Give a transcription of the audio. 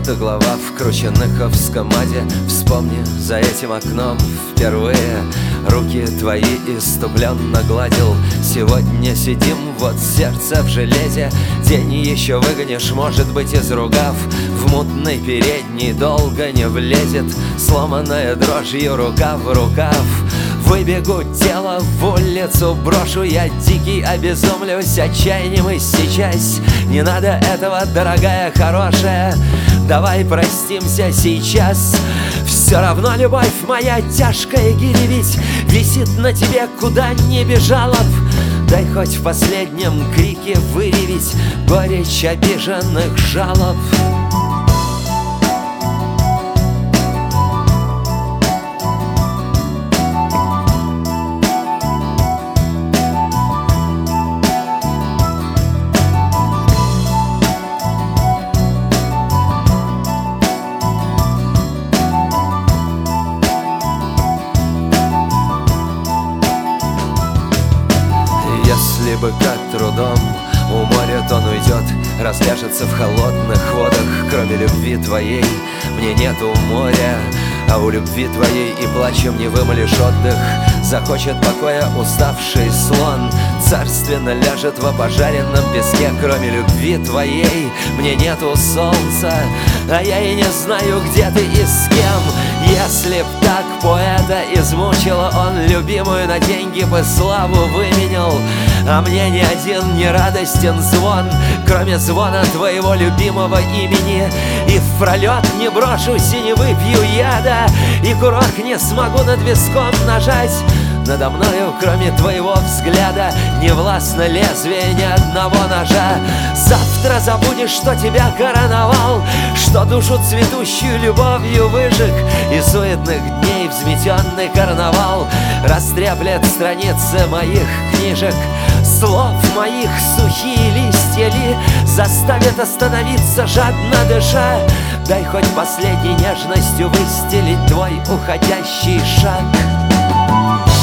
будто глава в крученыховском аде. Вспомни, за этим окном впервые руки твои иступленно гладил. Сегодня сидим, вот сердце в железе. День еще выгонишь, может быть, из ругав. В мутный передний долго не влезет, сломанная дрожью рука в рукав. Выбегу тело в улицу, брошу я дикий, обезумлюсь отчаянием и сейчас. Не надо этого, дорогая, хорошая, давай простимся сейчас. Все равно любовь моя тяжкая гири ведь висит на тебе, куда не бежала б. Дай хоть в последнем крике выревить горечь обиженных жалоб. Если бы как трудом уморит, он уйдет, разляжется в холодных водах. Кроме любви твоей мне нету моря, а у любви твоей и плачем не вымолишь отдых. Захочет покоя уставший слон, царственно ляжет в опожаренном песке. Кроме любви твоей мне нету солнца, а я и не знаю, где ты и с кем. Если б так поэта измучила, он любимую на деньги бы славу выменял. А мне ни один не радостен звон, кроме звона твоего любимого имени. И в пролет не брошусь и не выпью яда, и курок не смогу над виском нажать. Надо мною, кроме твоего взгляда, не властно лезвие ни одного ножа. Завтра забудешь, что тебя короновал, что душу цветущую любовью выжег, и суетных дней взметенный карнавал растреплет страницы моих книжек. Слов моих сухие листья ли заставят остановиться, жадно дыша? Дай хоть последней нежностью выстелить твой уходящий шаг.